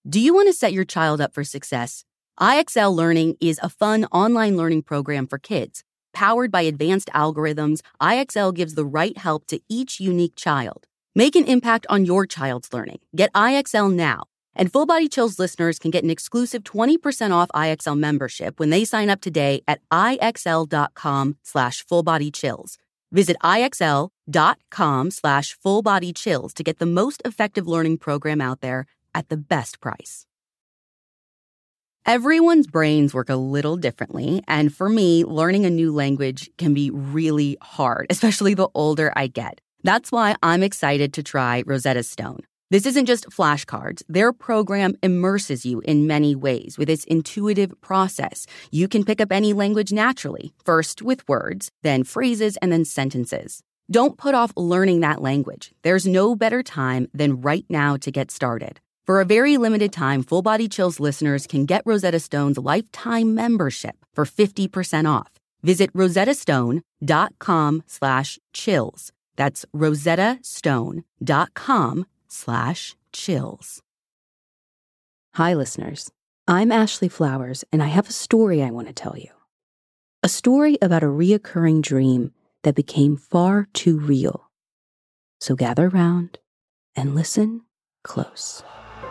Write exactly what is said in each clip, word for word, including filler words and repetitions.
Do you want to set your child up for success? I X L Learning is a fun online learning program for kids. Powered by advanced algorithms, I X L gives the right help to each unique child. Make an impact on your child's learning. Get I X L now. And Full Body Chills listeners can get an exclusive twenty percent off I X L membership when they sign up today at IXL.com slash fullbodychills. Visit IXL.com slash fullbodychills to get the most effective learning program out there at the best price. Everyone's brains work a little differently, and for me, learning a new language can be really hard, especially the older I get. That's why I'm excited to try Rosetta Stone. This isn't just flashcards. Their program immerses you in many ways with its intuitive process. You can pick up any language naturally, first with words, then phrases, and then sentences. Don't put off learning that language. There's no better time than right now to get started. For a very limited time, Full Body Chills listeners can get Rosetta Stone's lifetime membership for fifty percent off. Visit rosettastone.com slash chills. That's rosettastone.com slash chills. Hi, listeners. I'm Ashley Flowers, and I have a story I want to tell you. A story about a reoccurring dream that became far too real. So gather around and listen close.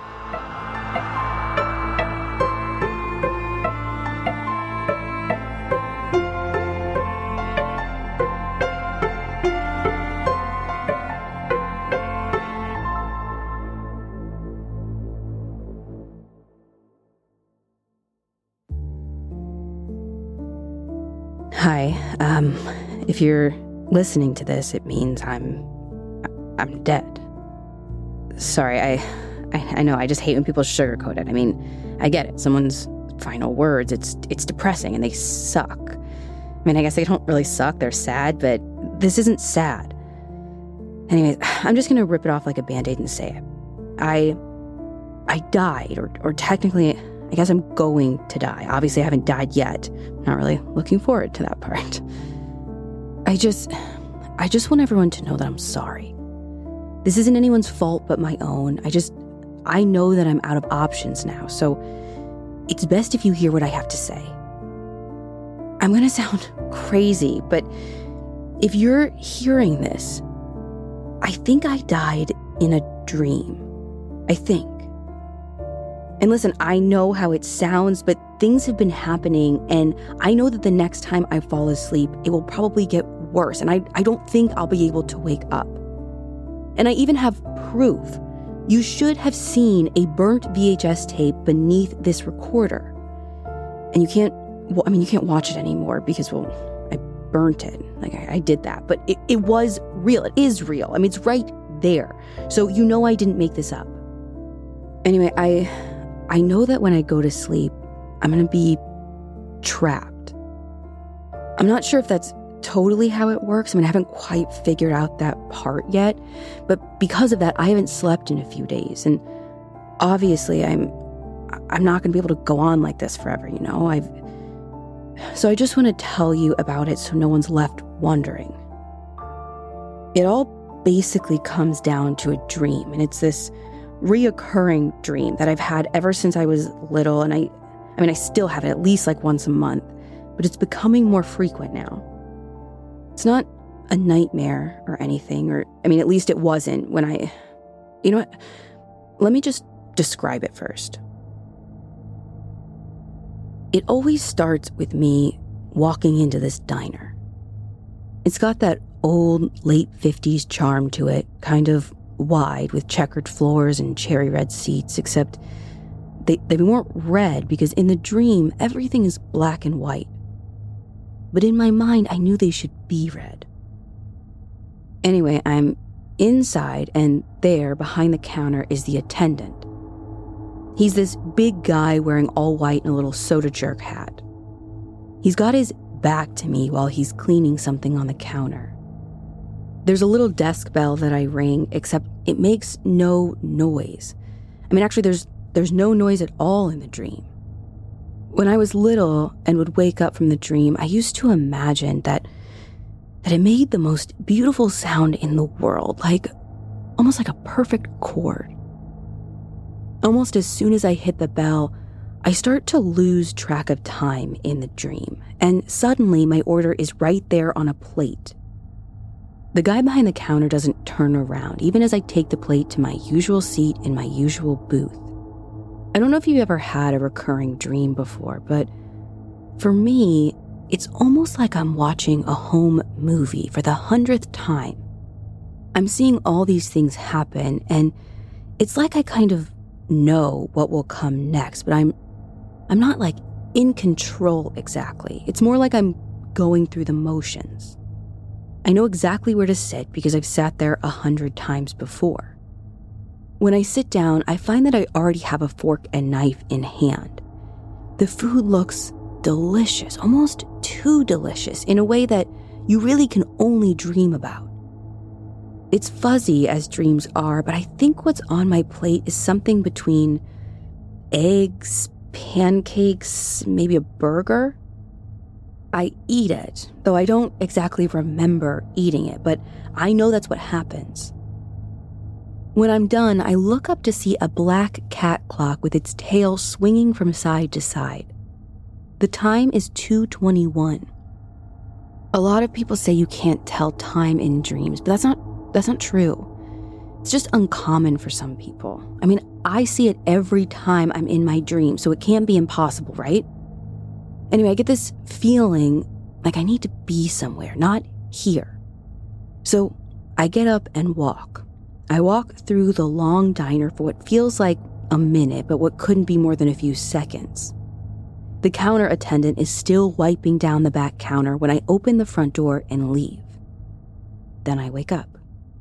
Hi, um, if you're listening to this, it means I'm, I'm dead. Sorry, I, I, I know, I just hate when people sugarcoat it. I mean, I get it. Someone's final words, it's, it's depressing and they suck. I mean, I guess they don't really suck, they're sad, but this isn't sad. Anyways, I'm just gonna rip it off like a Band-Aid and say it. I, I died, or, or technically, I guess I'm going to die. Obviously, I haven't died yet. I'm not really looking forward to that part. I just, I just want everyone to know that I'm sorry. This isn't anyone's fault but my own. I just, I know that I'm out of options now, so it's best if you hear what I have to say. I'm gonna sound crazy, but if you're hearing this, I think I died in a dream. I think. And listen, I know how it sounds, but things have been happening, and I know that the next time I fall asleep, it will probably get worse, and I, I don't think I'll be able to wake up. And I even have proof. You should have seen a burnt V H S tape beneath this recorder. And you can't, well, I mean, you can't watch it anymore because, well, I burnt it. Like, I, I did that. But it, it was real. It is real. I mean, it's right there. So you know I didn't make this up. Anyway, I... I know that when I go to sleep, I'm going to be trapped. I'm not sure if that's totally how it works. I mean, I haven't quite figured out that part yet. But because of that, I haven't slept in a few days. And obviously, I'm I'm not going to be able to go on like this forever, you know? I've So I just want to tell you about it so no one's left wondering. It all basically comes down to a dream, and it's this reoccurring dream that I've had ever since I was little, and I I mean I still have it at least like once a month, but it's becoming more frequent now. It's not a nightmare or anything, or I mean at least it wasn't when I you know what? Let me just describe it first. It always starts with me walking into this diner. It's got that old late fifties charm to it, kind of wide with checkered floors and cherry red seats, except they, they weren't red because in the dream, everything is black and white. But in my mind, I knew they should be red. Anyway, I'm inside, and there, behind the counter, is the attendant. He's this big guy wearing all white and a little soda jerk hat. He's got his back to me while he's cleaning something on the counter. There's a little desk bell that I ring, except it makes no noise. I mean, actually, there's there's no noise at all in the dream. When I was little and would wake up from the dream, I used to imagine that that it made the most beautiful sound in the world, like almost like a perfect chord. Almost as soon as I hit the bell, I start to lose track of time in the dream, and suddenly my order is right there on a plate. The guy behind the counter doesn't turn around, even as I take the plate to my usual seat in my usual booth. I don't know if you've ever had a recurring dream before, but for me, it's almost like I'm watching a home movie for the hundredth time. I'm seeing all these things happen, and it's like I kind of know what will come next, but I'm I'm not like in control exactly. It's more like I'm going through the motions. I know exactly where to sit because I've sat there a hundred times before. When I sit down, I find that I already have a fork and knife in hand. The food looks delicious, almost too delicious, in a way that you really can only dream about. It's fuzzy as dreams are, but I think what's on my plate is something between eggs, pancakes, maybe a burger. I eat it, though I don't exactly remember eating it, but I know that's what happens. When I'm done, I look up to see a black cat clock with its tail swinging from side to side. The time is two twenty-one. A lot of people say you can't tell time in dreams, but that's not that's not true. It's just uncommon for some people. I mean, I see it every time I'm in my dream, so it can't be impossible, right? Anyway, I get this feeling like I need to be somewhere, not here. So I get up and walk. I walk through the long diner for what feels like a minute, but what couldn't be more than a few seconds. The counter attendant is still wiping down the back counter when I open the front door and leave. Then I wake up.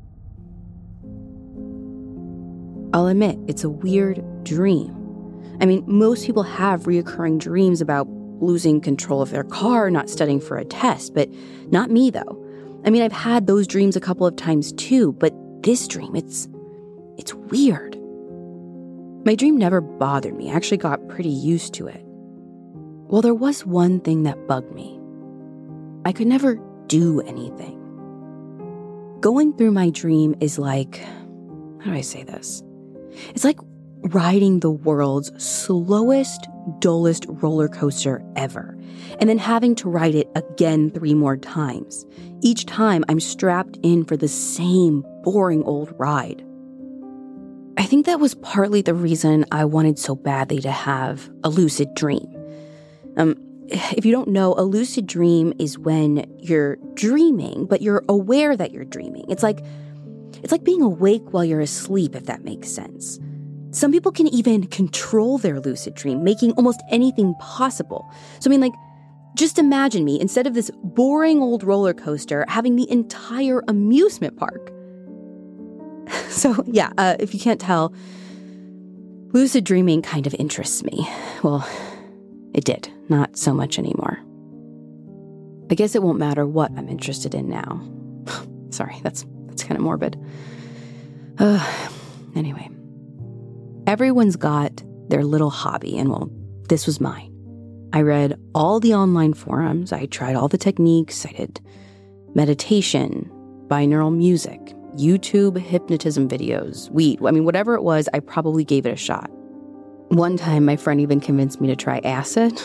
I'll admit, it's a weird dream. I mean, most people have reoccurring dreams about losing control of their car, not studying for a test, but not me, though. I mean, I've had those dreams a couple of times too, but this dream, it's it's weird. My dream never bothered me. I actually got pretty used to it. Well, there was one thing that bugged me. I could never do anything. Going through my dream is like, how do I say this? It's like riding the world's slowest, dullest roller coaster ever, and then having to ride it again three more times. Each time I'm strapped in for the same boring old ride. I think that was partly the reason I wanted so badly to have a lucid dream. Um, if you don't know, a lucid dream is when you're dreaming, but you're aware that you're dreaming. It's like It's like being awake while you're asleep, if that makes sense. Some people can even control their lucid dream, making almost anything possible. So, I mean, like, just imagine me, instead of this boring old roller coaster, having the entire amusement park. So, yeah, uh, if you can't tell, lucid dreaming kind of interests me. Well, it did, not so much anymore. I guess it won't matter what I'm interested in now. Sorry, that's that's kind of morbid. Uh, anyway. Everyone's got their little hobby, and well, this was mine. I read all the online forums, I tried all the techniques, I did meditation, binaural music, YouTube hypnotism videos, weed. I mean, whatever it was, I probably gave it a shot. One time, my friend even convinced me to try acid.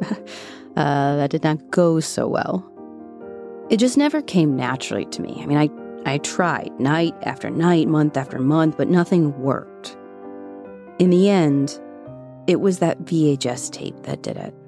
uh, that did not go so well. It just never came naturally to me. I mean, I, I tried night after night, month after month, but nothing worked. In the end, it was that V H S tape that did it.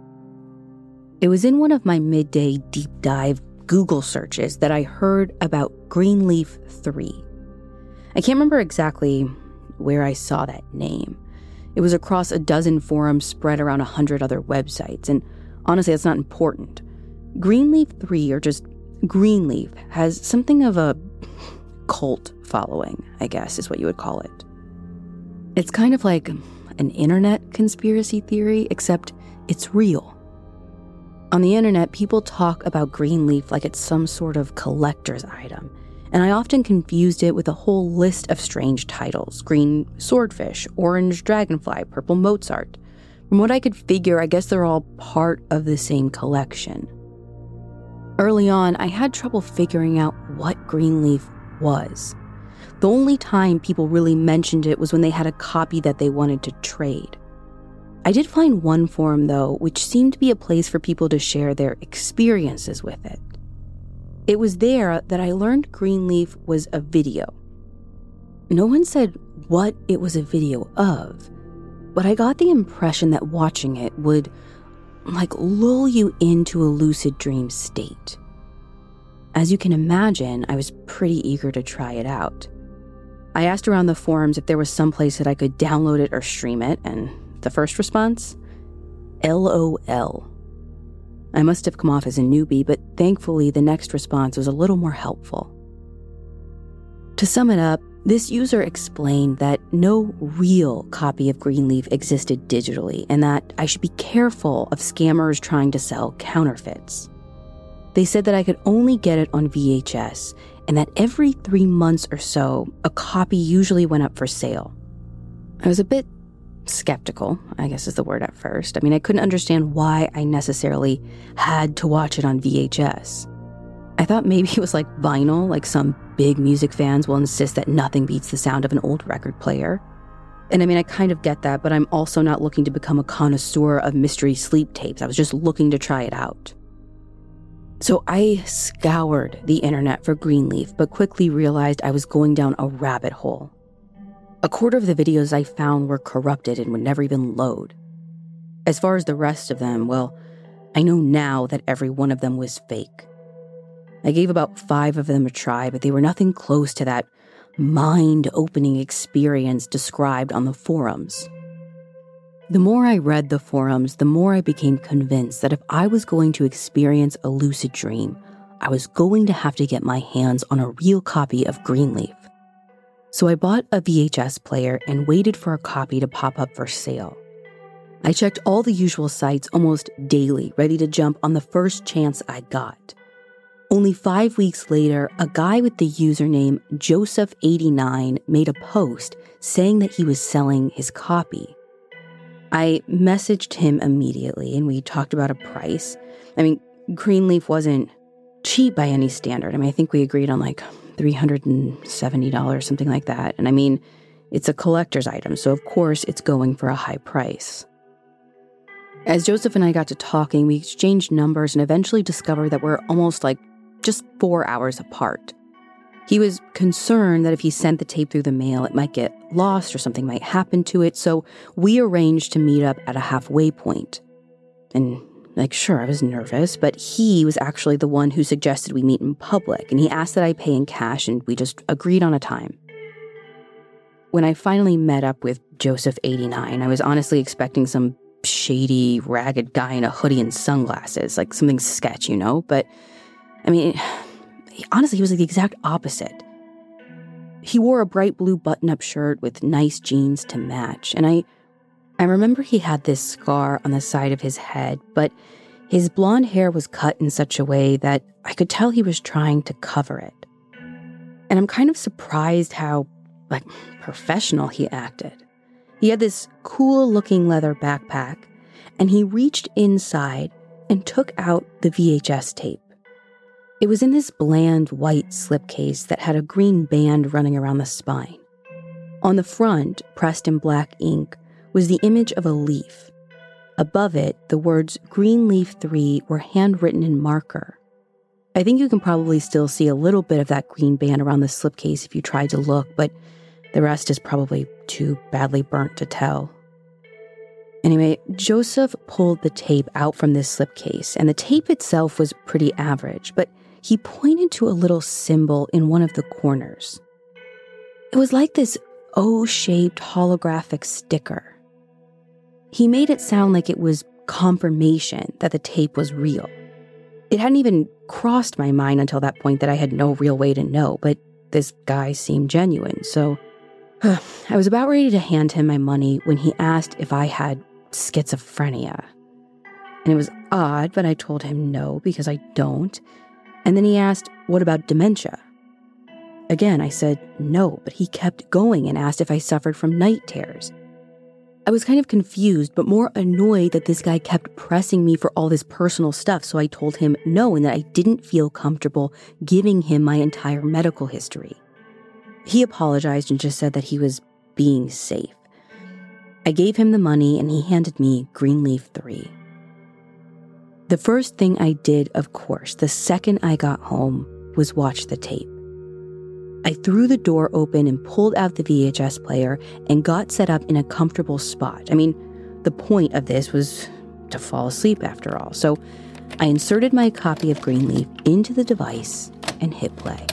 It was in one of my midday deep dive Google searches that I heard about Greenleaf three. I can't remember exactly where I saw that name. It was across a dozen forums spread around a hundred other websites, and honestly, that's not important. Greenleaf three, or just Greenleaf, has something of a cult following, I guess is what you would call it. It's kind of like an internet conspiracy theory, except it's real. On the internet, people talk about Greenleaf like it's some sort of collector's item, and I often confused it with a whole list of strange titles: green swordfish, orange dragonfly, purple Mozart. From what I could figure, I guess they're all part of the same collection. Early on, I had trouble figuring out what Greenleaf was. The only time people really mentioned it was when they had a copy that they wanted to trade. I did find one forum, though, which seemed to be a place for people to share their experiences with it. It was there that I learned Greenleaf was a video. No one said what it was a video of, but I got the impression that watching it would, like, lull you into a lucid dream state. As you can imagine, I was pretty eager to try it out. I asked around the forums if there was some place that I could download it or stream it, and the first response? L O L. I must have come off as a newbie, but thankfully the next response was a little more helpful. To sum it up, this user explained that no real copy of Greenleaf existed digitally and that I should be careful of scammers trying to sell counterfeits. They said that I could only get it on V H S and that every three months or so, a copy usually went up for sale. I was a bit skeptical, I guess is the word at first. I mean, I couldn't understand why I necessarily had to watch it on V H S. I thought maybe it was like vinyl, like some big music fans will insist that nothing beats the sound of an old record player. And I mean, I kind of get that, but I'm also not looking to become a connoisseur of mystery sleep tapes. I was just looking to try it out. So I scoured the internet for Greenleaf, but quickly realized I was going down a rabbit hole. A quarter of the videos I found were corrupted and would never even load. As far as the rest of them, well, I know now that every one of them was fake. I gave about five of them a try, but they were nothing close to that mind-opening experience described on the forums. The more I read the forums, the more I became convinced that if I was going to experience a lucid dream, I was going to have to get my hands on a real copy of Greenleaf. So I bought a V H S player and waited for a copy to pop up for sale. I checked all the usual sites almost daily, ready to jump on the first chance I got. Only five weeks later, a guy with the username Joseph eighty-nine made a post saying that he was selling his copy. I messaged him immediately and we talked about a price. I mean, Greenleaf wasn't cheap by any standard. I mean, I think we agreed on like three hundred seventy dollars, something like that. And I mean, it's a collector's item, so of course it's going for a high price. As Joseph and I got to talking, we exchanged numbers and eventually discovered that we're almost like just four hours apart. He was concerned that if he sent the tape through the mail, it might get lost or something might happen to it, so we arranged to meet up at a halfway point. And like, sure, I was nervous, but he was actually the one who suggested we meet in public, and he asked that I pay in cash, and we just agreed on a time. When I finally met up with Joseph eighty-nine, I was honestly expecting some shady, ragged guy in a hoodie and sunglasses, like something sketch, you know? But, I mean, honestly, he was like the exact opposite. He wore a bright blue button-up shirt with nice jeans to match, and I... I remember he had this scar on the side of his head, but his blonde hair was cut in such a way that I could tell he was trying to cover it. And I'm kind of surprised how, like, professional he acted. He had this cool-looking leather backpack, and he reached inside and took out the V H S tape. It was in this bland white slipcase that had a green band running around the spine. On the front, pressed in black ink, was the image of a leaf. Above it, the words Greenleaf three were handwritten in marker. I think you can probably still see a little bit of that green band around the slipcase if you tried to look, but the rest is probably too badly burnt to tell. Anyway, Joseph pulled the tape out from this slipcase, and the tape itself was pretty average, but he pointed to a little symbol in one of the corners. It was like this O-shaped holographic sticker. He made it sound like it was confirmation that the tape was real. It hadn't even crossed my mind until that point that I had no real way to know, but this guy seemed genuine, so I was about ready to hand him my money when he asked if I had schizophrenia. And it was odd, but I told him no, because I don't. And then he asked, what about dementia? Again, I said no, but he kept going and asked if I suffered from night terrors. I was kind of confused, but more annoyed that this guy kept pressing me for all this personal stuff, so I told him no and that I didn't feel comfortable giving him my entire medical history. He apologized and just said that he was being safe. I gave him the money and he handed me Greenleaf three. The first thing I did, of course, the second I got home, was watch the tape. I threw the door open and pulled out the V H S player and got set up in a comfortable spot. I mean, the point of this was to fall asleep after all. So I inserted my copy of Greenleaf into the device and hit play.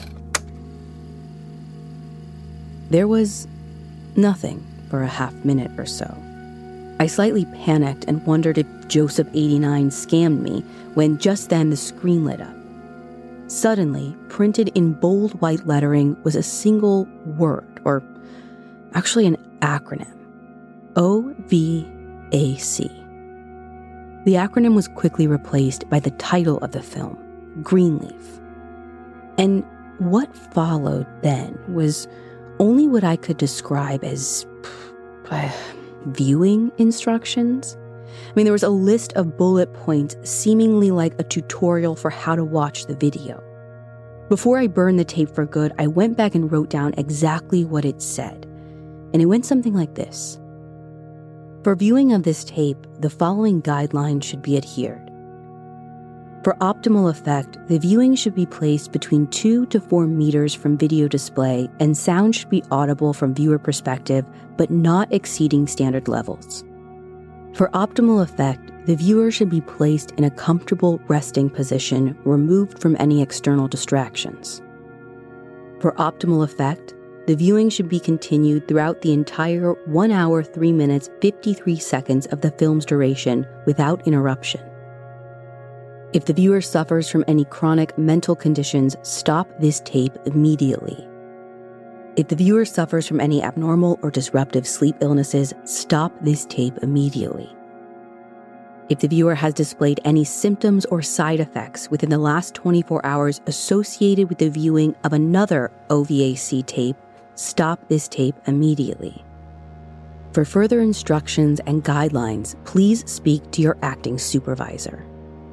There was nothing for a half minute or so. I slightly panicked and wondered if Joseph eighty-nine scammed me when just then the screen lit up. Suddenly, printed in bold white lettering was a single word, or actually an acronym, O V A C. The acronym was quickly replaced by the title of the film, Greenleaf. And what followed then was only what I could describe as uh, viewing instructions. I mean, there was a list of bullet points seemingly like a tutorial for how to watch the video. Before I burned the tape for good, I went back and wrote down exactly what it said. And it went something like this. For viewing of this tape, the following guidelines should be adhered. For optimal effect, the viewing should be placed between two to four meters from video display, and sound should be audible from viewer perspective, but not exceeding standard levels. For optimal effect, the viewer should be placed in a comfortable resting position, removed from any external distractions. For optimal effect, the viewing should be continued throughout the entire one hour, three minutes, fifty-three seconds of the film's duration without interruption. If the viewer suffers from any chronic mental conditions, stop this tape immediately. If the viewer suffers from any abnormal or disruptive sleep illnesses, stop this tape immediately. If the viewer has displayed any symptoms or side effects within the last twenty-four hours associated with the viewing of another O V A C tape, stop this tape immediately. For further instructions and guidelines, please speak to your acting supervisor.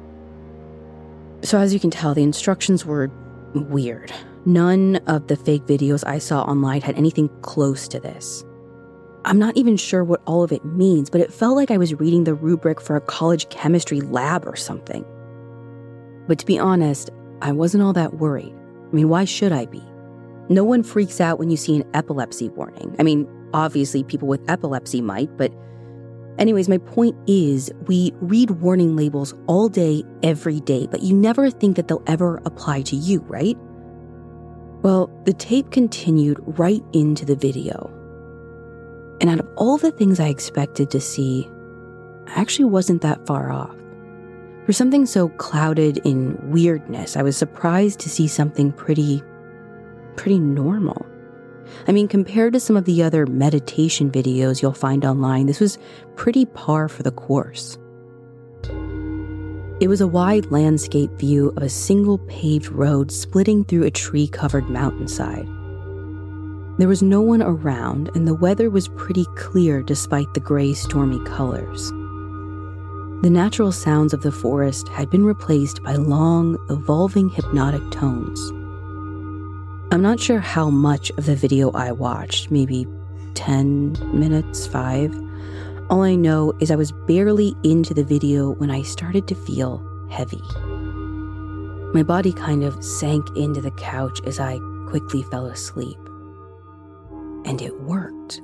So as you can tell, the instructions were weird. None of the fake videos I saw online had anything close to this. I'm not even sure what all of it means, but it felt like I was reading the rubric for a college chemistry lab or something. But to be honest, I wasn't all that worried. I mean, why should I be? No one freaks out when you see an epilepsy warning. I mean, obviously people with epilepsy might, but anyways, my point is, we read warning labels all day, every day, but you never think that they'll ever apply to you, right? Well, the tape continued right into the video. And out of all the things I expected to see, I actually wasn't that far off. For something so clouded in weirdness, I was surprised to see something pretty, pretty normal. I mean, compared to some of the other meditation videos you'll find online, this was pretty par for the course. It was a wide landscape view of a single paved road splitting through a tree-covered mountainside. There was no one around, and the weather was pretty clear despite the gray, stormy colors. The natural sounds of the forest had been replaced by long, evolving hypnotic tones. I'm not sure how much of the video I watched, maybe ten minutes, five. All I know is I was barely into the video when I started to feel heavy. My body kind of sank into the couch as I quickly fell asleep. And it worked.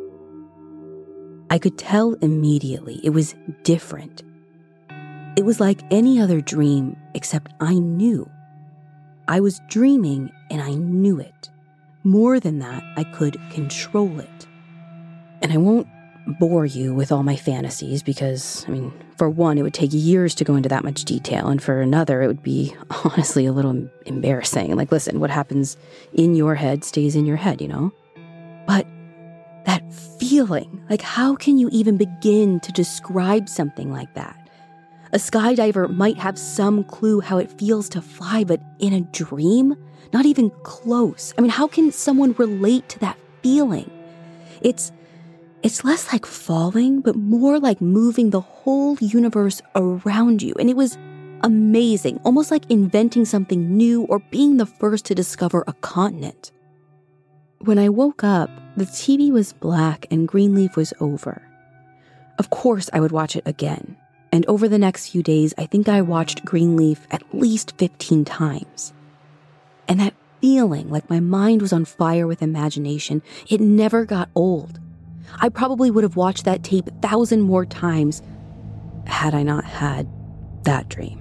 I could tell immediately it was different. It was like any other dream, except I knew. I was dreaming and I knew it. More than that, I could control it. And I won't bore you with all my fantasies because, I mean, for one, it would take years to go into that much detail, and for another, it would be honestly a little embarrassing. Like, listen, what happens in your head stays in your head, you know? But that feeling, like how can you even begin to describe something like that? A skydiver might have some clue how it feels to fly, but in a dream, not even close. I mean, how can someone relate to that feeling? It's It's less like falling, but more like moving the whole universe around you. And it was amazing, almost like inventing something new or being the first to discover a continent. When I woke up, the T V was black and Greenleaf was over. Of course, I would watch it again. And over the next few days, I think I watched Greenleaf at least fifteen times. And that feeling like my mind was on fire with imagination, it never got old. I probably would have watched that tape a thousand more times had I not had that dream.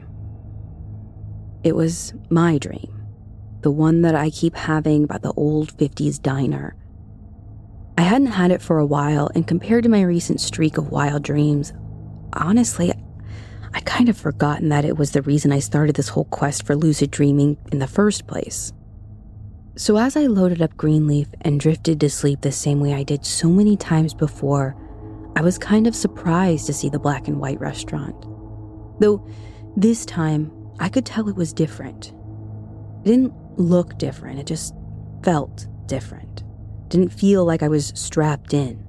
It was my dream. The one that I keep having about the old fifties diner. I hadn't had it for a while, and compared to my recent streak of wild dreams, honestly, I'd kind of forgotten that it was the reason I started this whole quest for lucid dreaming in the first place. So as I loaded up Greenleaf and drifted to sleep the same way I did so many times before, I was kind of surprised to see the black and white restaurant. Though this time, I could tell it was different. It didn't look different, it just felt different. Didn't feel like I was strapped in.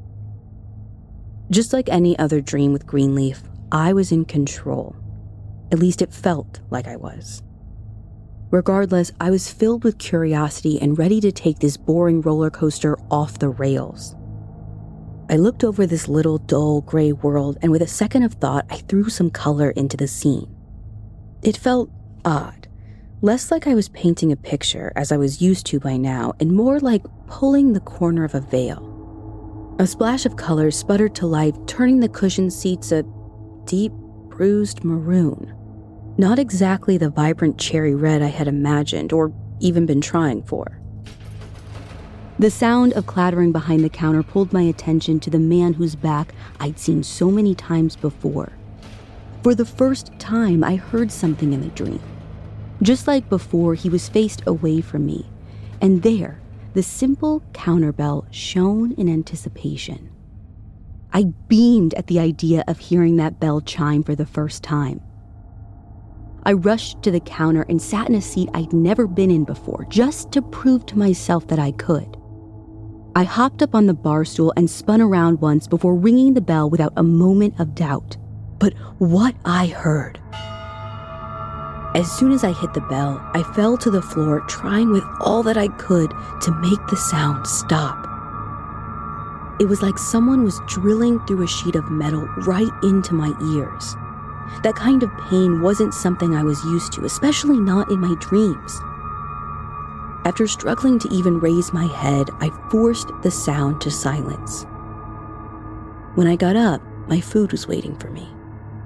Just like any other dream with Greenleaf, I was in control. At least it felt like I was. Regardless, I was filled with curiosity and ready to take this boring roller coaster off the rails. I looked over this little dull gray world, and with a second of thought, I threw some color into the scene. It felt odd, less like I was painting a picture as I was used to by now, and more like pulling the corner of a veil. A splash of color sputtered to life, turning the cushion seats a deep, bruised maroon. Not exactly the vibrant cherry red I had imagined or even been trying for. The sound of clattering behind the counter pulled my attention to the man whose back I'd seen so many times before. For the first time, I heard something in the dream. Just like before, he was faced away from me, and there, the simple counter bell shone in anticipation. I beamed at the idea of hearing that bell chime for the first time. I rushed to the counter and sat in a seat I'd never been in before, just to prove to myself that I could. I hopped up on the bar stool and spun around once before ringing the bell without a moment of doubt. But what I heard. As soon as I hit the bell, I fell to the floor, trying with all that I could to make the sound stop. It was like someone was drilling through a sheet of metal right into my ears. That kind of pain wasn't something I was used to, especially not in my dreams. After struggling to even raise my head, I forced the sound to silence. When I got up, my food was waiting for me.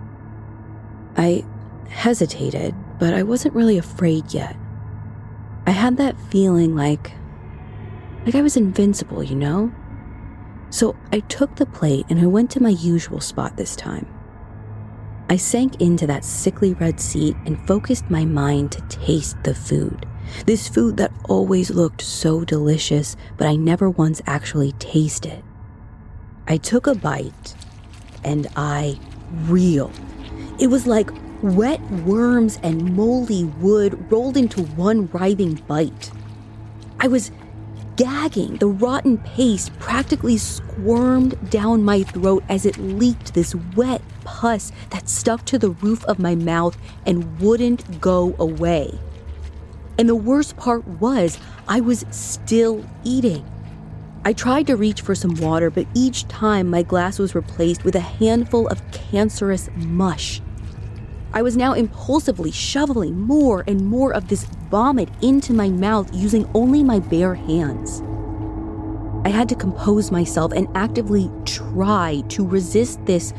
I hesitated, but I wasn't really afraid yet. I had that feeling like, like I was invincible, you know? So I took the plate and I went to my usual spot this time. I sank into that sickly red seat and focused my mind to taste the food. This food that always looked so delicious, but I never once actually tasted. I took a bite, and I reeled. It was like wet worms and moldy wood rolled into one writhing bite. I was gagging. The rotten paste practically squirmed down my throat as it leaked this wet pus that stuck to the roof of my mouth and wouldn't go away. And the worst part was, I was still eating. I tried to reach for some water, but each time my glass was replaced with a handful of cancerous mush. I was now impulsively shoveling more and more of this vomit into my mouth using only my bare hands. I had to compose myself and actively try to resist this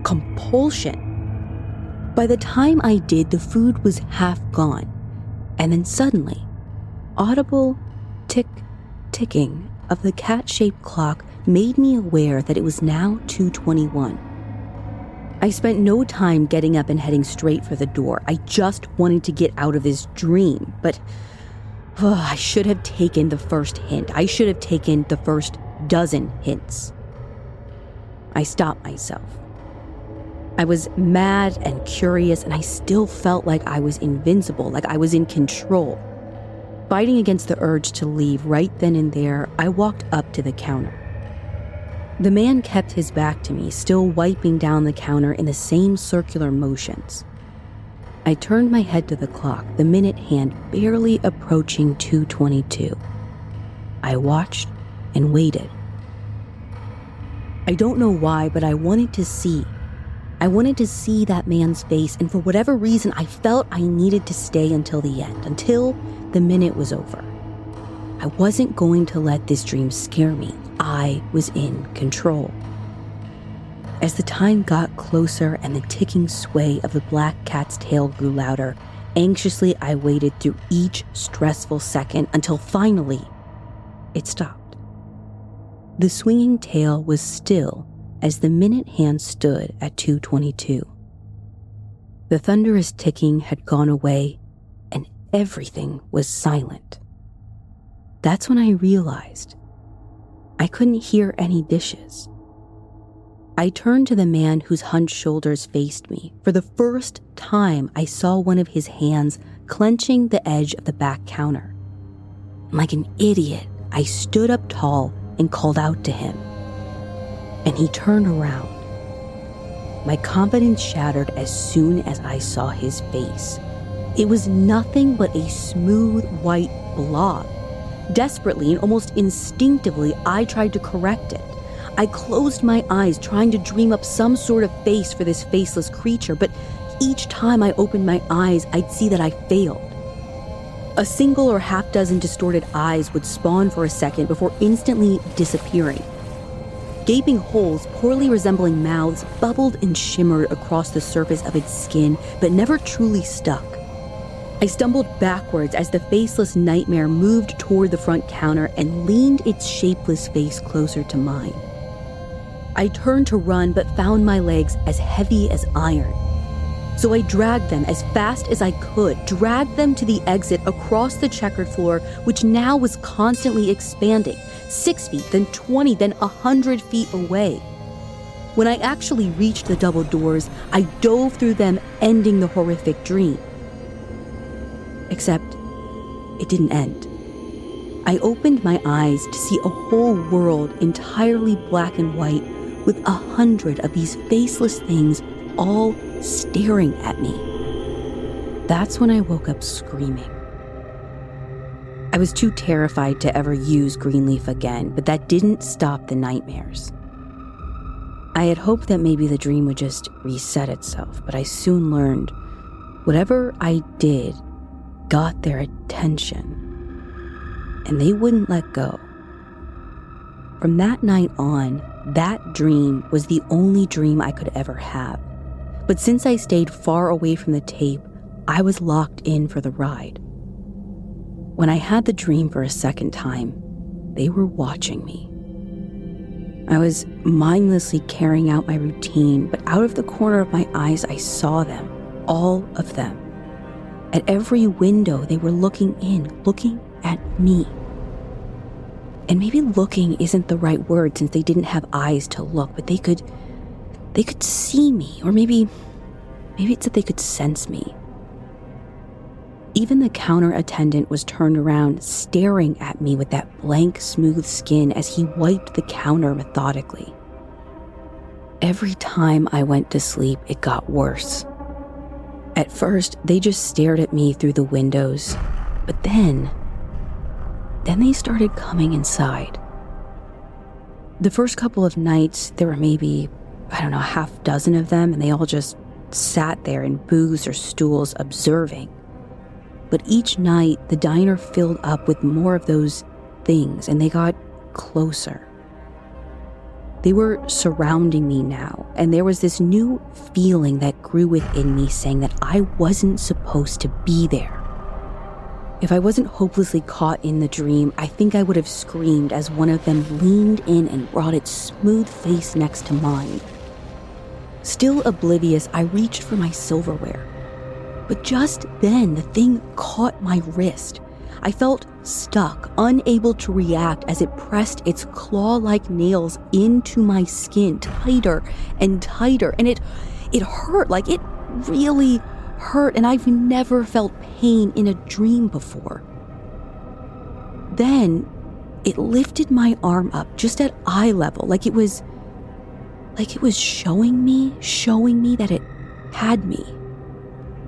compulsion. By the time I did, the food was half gone, and then suddenly, audible tick-ticking of the cat-shaped clock made me aware that it was now two twenty-one. I spent no time getting up and heading straight for the door. I just wanted to get out of this dream, but oh, I should have taken the first hint. I should have taken the first dozen hints. I stopped myself. I was mad and curious, and I still felt like I was invincible, like I was in control. Fighting against the urge to leave right then and there, I walked up to the counter. The man kept his back to me, still wiping down the counter in the same circular motions. I turned my head to the clock, the minute hand barely approaching two twenty-two. I watched and waited. I don't know why, but I wanted to see. I wanted to see that man's face, and for whatever reason, I felt I needed to stay until the end, until the minute was over. I wasn't going to let this dream scare me. I was in control. As the time got closer and the ticking sway of the black cat's tail grew louder, anxiously I waited through each stressful second until finally it stopped. The swinging tail was still as the minute hand stood at two twenty-two. The thunderous ticking had gone away and everything was silent. That's when I realized I couldn't hear any dishes. I turned to the man whose hunched shoulders faced me. For the first time, I saw one of his hands clenching the edge of the back counter. Like an idiot, I stood up tall and called out to him. And he turned around. My confidence shattered as soon as I saw his face. It was nothing but a smooth white blob. Desperately and almost instinctively, I tried to correct it. I closed my eyes, trying to dream up some sort of face for this faceless creature, but each time I opened my eyes, I'd see that I failed. A single or half dozen distorted eyes would spawn for a second before instantly disappearing. Gaping holes, poorly resembling mouths, bubbled and shimmered across the surface of its skin, but never truly stuck. I stumbled backwards as the faceless nightmare moved toward the front counter and leaned its shapeless face closer to mine. I turned to run, but found my legs as heavy as iron. So I dragged them as fast as I could, dragged them to the exit across the checkered floor, which now was constantly expanding, six feet, then twenty, then a hundred feet away. When I actually reached the double doors, I dove through them, ending the horrific dream. Except, it didn't end. I opened my eyes to see a whole world entirely black and white, with a hundred of these faceless things all staring at me. That's when I woke up screaming. I was too terrified to ever use Greenleaf again, but that didn't stop the nightmares. I had hoped that maybe the dream would just reset itself, but I soon learned whatever I did got their attention, and they wouldn't let go. From that night on, that dream was the only dream I could ever have. But since I stayed far away from the tape, I was locked in for the ride. When I had the dream for a second time, they were watching me. I was mindlessly carrying out my routine, but out of the corner of my eyes, I saw them, all of them. At every window, they were looking in, looking at me. And maybe looking isn't the right word since they didn't have eyes to look, but they could, they could see me, or maybe, maybe it's that they could sense me. Even the counter attendant was turned around, staring at me with that blank, smooth skin as he wiped the counter methodically. Every time I went to sleep, it got worse. At first, they just stared at me through the windows, but then... Then they started coming inside. The first couple of nights, there were maybe, I don't know, a half dozen of them, and they all just sat there in booths or stools observing. But each night, the diner filled up with more of those things, and they got closer. They were surrounding me now, and there was this new feeling that grew within me saying that I wasn't supposed to be there. If I wasn't hopelessly caught in the dream, I think I would have screamed as one of them leaned in and brought its smooth face next to mine. Still oblivious, I reached for my silverware. But just then, the thing caught my wrist. I felt stuck, unable to react as it pressed its claw-like nails into my skin tighter and tighter, and it, it hurt, like it really hurt, and I've never felt pain in a dream before. Then, it lifted my arm up just at eye level, like it was, like it was showing me, showing me that it had me.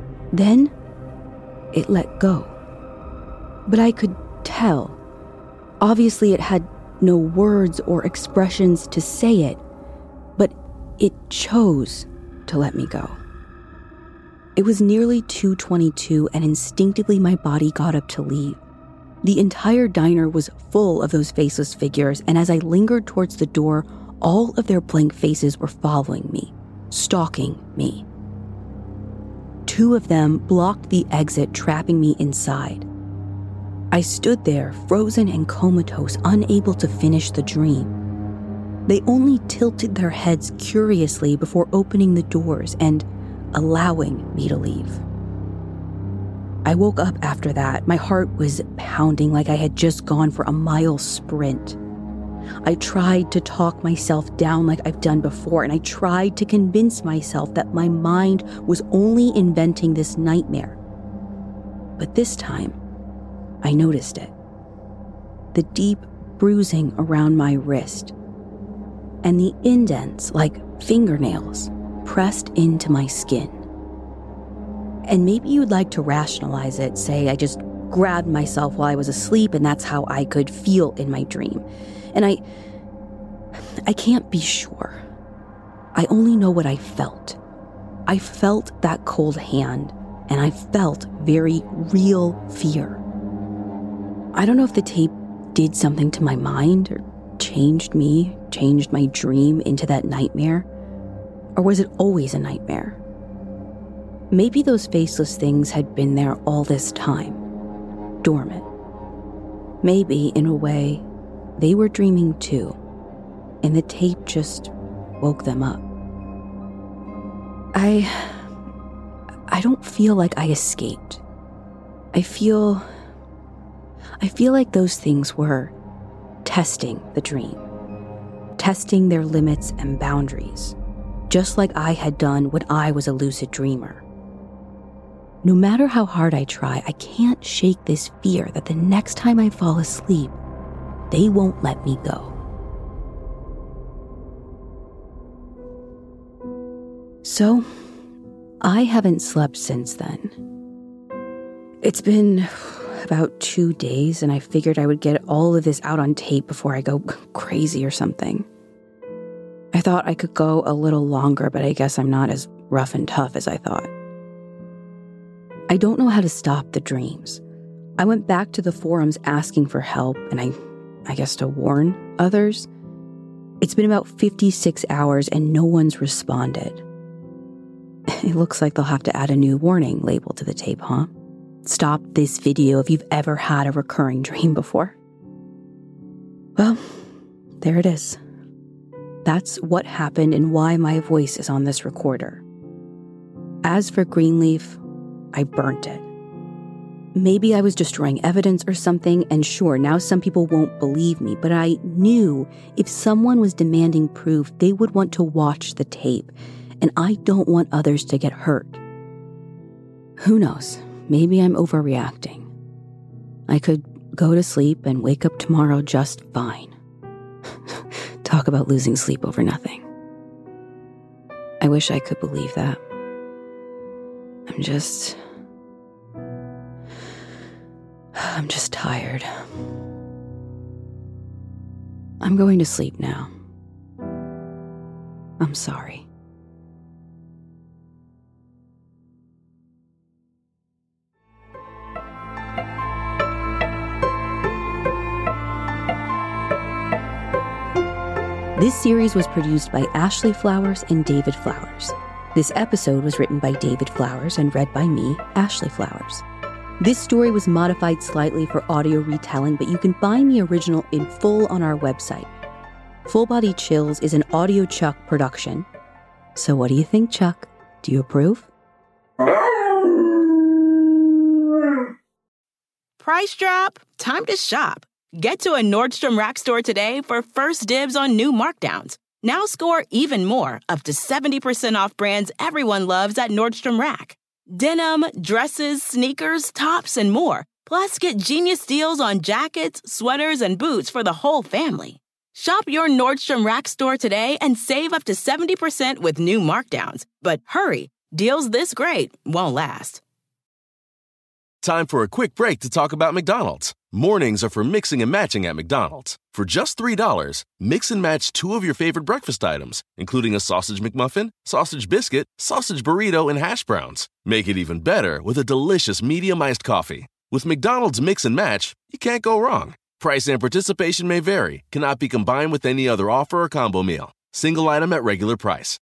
Then, it let go. But I could tell. Obviously, it had no words or expressions to say it, but it chose to let me go. It was nearly two twenty-two, and instinctively my body got up to leave. The entire diner was full of those faceless figures, and as I lingered towards the door, all of their blank faces were following me, stalking me. Two of them blocked the exit, trapping me inside. I stood there, frozen and comatose, unable to finish the dream. They only tilted their heads curiously before opening the doors and allowing me to leave. I woke up after that. My heart was pounding like I had just gone for a mile sprint. I tried to talk myself down like I've done before, and I tried to convince myself that my mind was only inventing this nightmare. But this time, I noticed it. The deep bruising around my wrist, and the indents, like fingernails, pressed into my skin. And maybe you'd like to rationalize it, say I just grabbed myself while I was asleep and that's how I could feel in my dream. And I, I can't be sure. I only know what I felt. I felt that cold hand, and I felt very real fear. I don't know if the tape did something to my mind or changed me, changed my dream into that nightmare, or was it always a nightmare? Maybe those faceless things had been there all this time, dormant. Maybe, in a way, they were dreaming too, and the tape just woke them up. I... I don't feel like I escaped. I feel... I feel like those things were testing the dream, testing their limits and boundaries, just like I had done when I was a lucid dreamer. No matter how hard I try, I can't shake this fear that the next time I fall asleep, they won't let me go. So, I haven't slept since then. It's been about two days, and I figured I would get all of this out on tape before I go crazy or something. I thought I could go a little longer, but I guess I'm not as rough and tough as I thought. I don't know how to stop the dreams. I went back to the forums asking for help, and I, I guess to warn others. It's been about fifty-six hours, and no one's responded. It looks like they'll have to add a new warning label to the tape, huh? Stop this video if you've ever had a recurring dream before. Well, there it is. That's what happened and why my voice is on this recorder. As for Greenleaf, I burnt it. Maybe I was destroying evidence or something, and sure, now some people won't believe me, but I knew if someone was demanding proof, they would want to watch the tape, and I don't want others to get hurt. Who knows? Maybe I'm overreacting. I could go to sleep and wake up tomorrow just fine. Talk about losing sleep over nothing. I wish I could believe that. I'm just... I'm just tired. I'm going to sleep now. I'm sorry. This series was produced by Ashley Flowers and David Flowers. This episode was written by David Flowers and read by me, Ashley Flowers. This story was modified slightly for audio retelling, but you can find the original in full on our website. Full Body Chills is an Audio Chuck production. So what do you think, Chuck? Do you approve? Price drop? Time to shop. Get to a Nordstrom Rack store today for first dibs on new markdowns. Now score even more, up to seventy percent off brands everyone loves at Nordstrom Rack. Denim, dresses, sneakers, tops, and more. Plus, get genius deals on jackets, sweaters, and boots for the whole family. Shop your Nordstrom Rack store today and save up to seventy percent with new markdowns. But hurry, deals this great won't last. Time for a quick break to talk about McDonald's. Mornings are for mixing and matching at McDonald's. For just three dollars, mix and match two of your favorite breakfast items, including a sausage McMuffin, sausage biscuit, sausage burrito, and hash browns. Make it even better with a delicious medium iced coffee. With McDonald's Mix and Match, you can't go wrong. Price and participation may vary, cannot be combined with any other offer or combo meal. Single item at regular price.